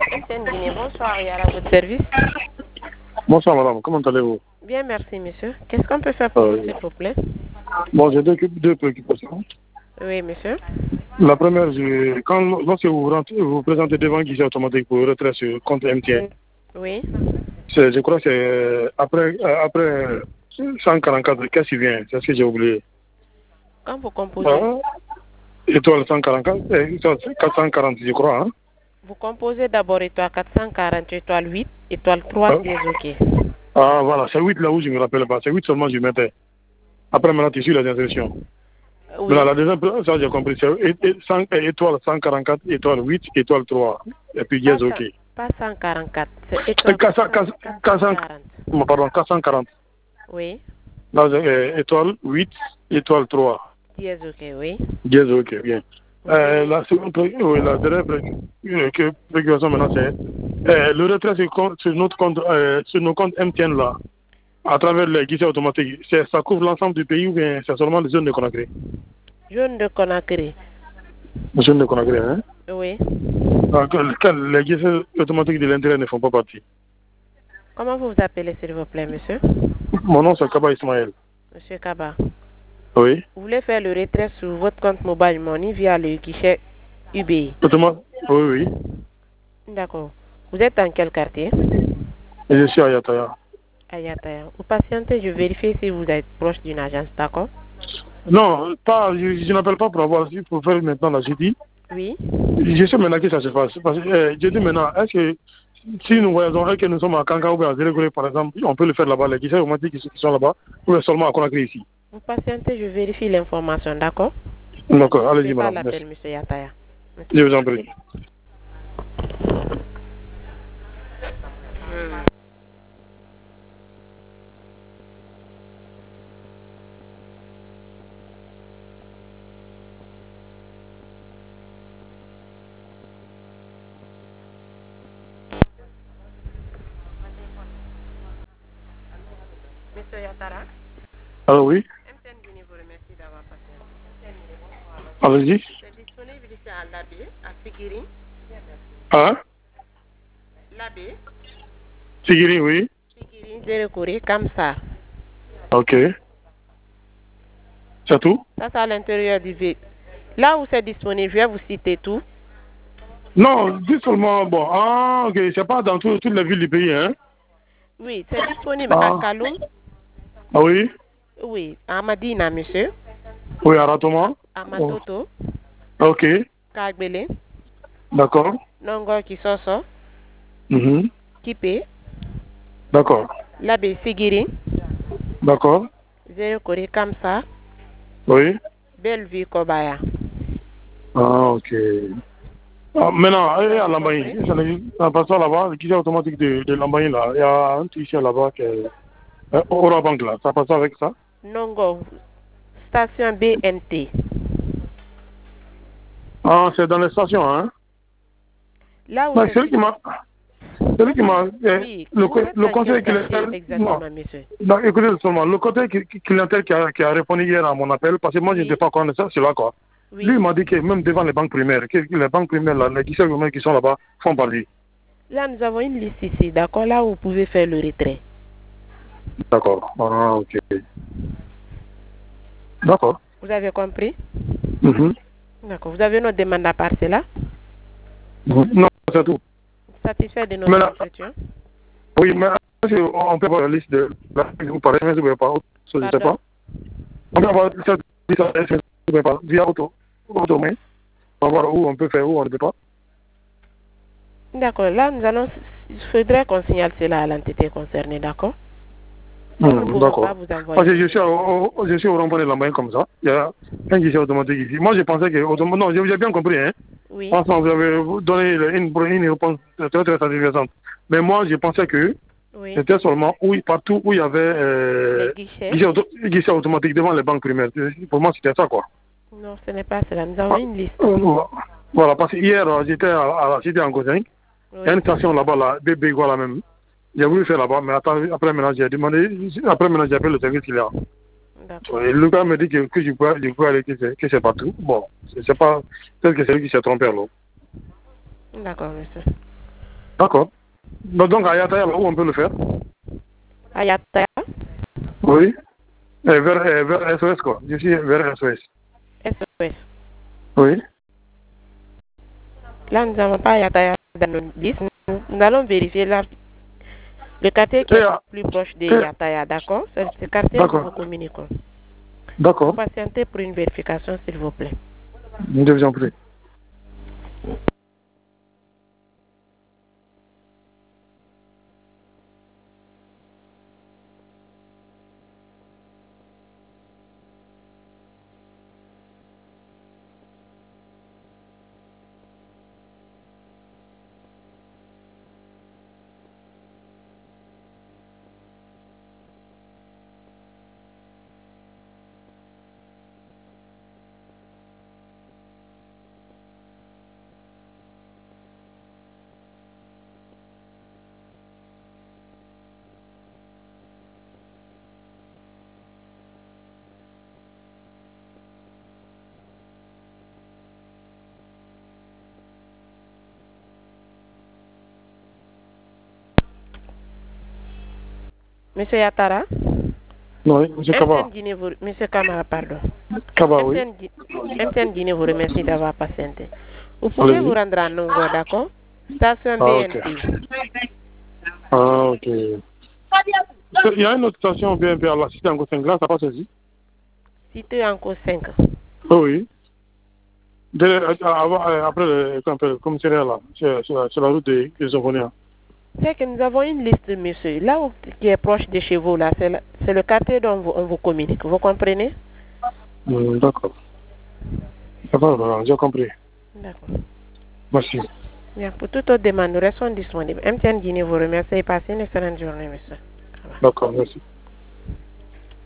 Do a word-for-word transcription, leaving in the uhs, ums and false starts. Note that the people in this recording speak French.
M T N Guinée, bonsoir, Yara, à votre service. Bonsoir madame, comment allez-vous? Bien, merci monsieur. Qu'est-ce qu'on peut faire pour euh, vous, s'il vous plaît? Bon, j'ai deux, deux préoccupations. Oui, monsieur. La première, je, quand, lorsque vous vous, rentrez, vous vous présentez devant un guichet automatique pour retrait sur compte M T N, Oui. je crois que c'est après, après cent quarante-quatre, qu'est-ce qui vient? C'est ce que j'ai oublié. Quand vous composez, Ah, étoile cent quarante-quatre, euh, étoile quatre cent quarante, je crois. Hein? vous composez d'abord étoile quatre cent quarante, étoile huit, étoile trois, Ah, dièse OK. ah, voilà, c'est huit là où je ne me rappelle pas. C'est huit seulement je mettais. Après, maintenant, tu suis les instructions. Oui. Maintenant, la deuxième, ça j'ai compris, c'est étoile cent quarante-quatre, étoile huit, étoile trois, et puis dièse OK. Pas cent quarante-quatre, c'est étoile quatre cent quarante. Pardon, quatre cent quarante. Oui. Là, euh, étoile huit, étoile trois. Dièse OK, oui. Dièse OK, bien. Euh, la seconde, oui, la dernière préoccupation maintenant, c'est euh, le retrait sur, sur notre compte, euh, sur nos comptes M T N là, à travers les guichets automatiques, ça couvre l'ensemble du pays ou bien c'est seulement les zones de Conakry? Zone de Conakry. Zone de Conakry, hein? Oui. Donc, les guichets automatiques de l'intérieur ne font pas partie. Comment vous vous appelez, s'il vous plaît, monsieur? Mon nom, c'est Kaba Ismaël. Monsieur Kaba. Oui. Vous voulez faire le retrait sur votre compte Mobile Money via le guichet U B I? Autrement, oui, oui. D'accord. Vous êtes dans quel quartier? Et je suis à Yataya. À Yataya. Vous patientez, je vérifie si vous êtes proche d'une agence, d'accord? Non, pas, je, je n'appelle pas pour avoir, pour faire maintenant la G D. Oui. Je sais maintenant que ça se passe. Parce que, euh, je dis maintenant, est-ce que si nous voyons et que nous sommes à Kanka ou à Zérégouré, par exemple, on peut le faire là-bas, les guichets automatiques qui sont là-bas, ou seulement à Conakry ici? Vous patientez, je vérifie l'information, d'accord? D'accord, allez-y, pas madame. l'appel, monsieur Yataya. Merci. Je vous en prie. Monsieur Yatara? Alors oui? M T N Guinée vous remercie d'avoir patienté. Allez-y. C'est disponible ici à Labé, à Sigiri. Hein? Labé. Sigiri, oui. Sigiri, Zérégouré, Kamsa. Ok. C'est tout? Ça, c'est à l'intérieur du V. Là où c'est disponible, je vais vous citer tout. Non, dis seulement, bon, ah, ok, c'est pas dans tout, toutes les villes du pays, hein? Oui, c'est disponible ah. à Kaloum. Ah oui? Oui, à Madina, monsieur. Oui, à Ratoma. À Matoto. Oh. Ok. Kagbele. D'accord. Nongo Kisoso. Mm-hmm. Kipé. D'accord. Labé Sigiri. D'accord. Zérégouré, Kamsa. Oui. Bellevue, Kobaya. Ah, ok. Ah, maintenant, à Lambaye, ça passe là-bas, le guichet automatique de, de Lambaye, là, il y a un guichet là-bas qui est euh, Orabank, là, ça passe avec ça? Nongo, station B N T. Ah, c'est dans les stations, hein? Là où Non, c'est... celui qui m'a... Celui qui m'a... Oui, le, vous êtes le dans conseil quel quartier clientèle... exactement, Non, monsieur? non, écoutez seulement, le côté clientèle qui a, qui a répondu hier à mon appel, parce que moi, Oui. je n'étais pas connaissant, c'est là, quoi. Oui. Lui, il m'a dit que même devant les banques primaires, que les banques primaires, là, les guichets humains qui sont là-bas font partie. Là, nous avons une liste ici, d'accord? Là où vous pouvez faire le retrait. D'accord. Ah, ok. D'accord. Vous avez compris? Mm-hmm. D'accord. Vous avez notre demande à part cela? Mm-hmm. Non, c'est tout. Satisfait de notre entretien? Oui, mais on peut avoir la liste de la vous parlez, mais je ne sais pas. Je ne sais pas. On peut avoir cette liste, je ne sais pas. Via auto, auto, mais on va voir où on peut faire, où on ne peut pas. D'accord. Là, nous allons, il faudrait qu'on signale cela à l'entité concernée, d'accord? Mmh, d'accord. Parce que je suis au, au, je suis au rond-point de Lambaye comme ça. Il y a un guichet automatique ici. Moi, je pensais que... Non, j'ai bien compris, hein. Oui. Franchement, vous avez donné une, une réponse très, très satisfaisante. Mais moi, je pensais que oui. C'était seulement où, partout où il y avait euh, les guichets. Guichet, auto, guichet automatique devant les banques primaires. Pour moi, c'était ça, quoi. Non, ce n'est pas cela. Nous avons ah, une liste. Voilà, parce que hier, j'étais à, à la cité en Gozing. Il y a une station là-bas, là, bébé, voilà même. J'ai voulu faire là-bas, mais attends, après maintenant, j'ai demandé, après maintenant, j'ai appelé le service qu'il y a. Et le gars me dit que, que je peux, je peux aller, que c'est, que c'est partout. Bon, c'est pas, peut-être que c'est lui qui s'est trompé alors. D'accord, monsieur. D'accord. Donc à Yataya, là où on peut le faire? À Yataya? Oui. Euh, vers, euh, vers S O S, quoi. Je suis vers S O S. S O S. Oui. Là, nous n'avons pas Yataya dans nos listes. Nous, nous allons vérifier là, le quartier qui Et, est euh, plus proche de et, Yataya, d'accord? C'est ce quartier, nous vous d'accord. communiquons. Vous D'accord. patientez pour une vérification, s'il vous plaît. Je vous en prie. Monsieur Yatara? Oui, M. Kaba. M T N Guinée vous... Monsieur Kamara, pardon. Kaba, oui. M T N, Gui- M T N Guinée vous remercie d'avoir patienté. Vous pouvez vous Allez-y. rendre à Nongo, d'accord? Station Ah, ok. B N P. Ah, ok. Il y a une autre station B N P à la cité en cinq là, ça passe aussi? Cité encore cinq. Oh, oui. De, euh, avant, euh, après le, le commissariat là, sur, sur, sur la route des de Zovonia. C'est que nous avons une liste, monsieur. Là où, qui est proche de chez vous, là, c'est le, c'est le quartier dont vous- on vous communique. Vous comprenez? Hmm, d'accord. D'accord, j'ai compris. D'accord. Merci. Bien, pour toute autre demande, nous restons disponibles. M T N Guinée vous remercie et passez une excellente journée, monsieur. Au revoir. D'accord, merci.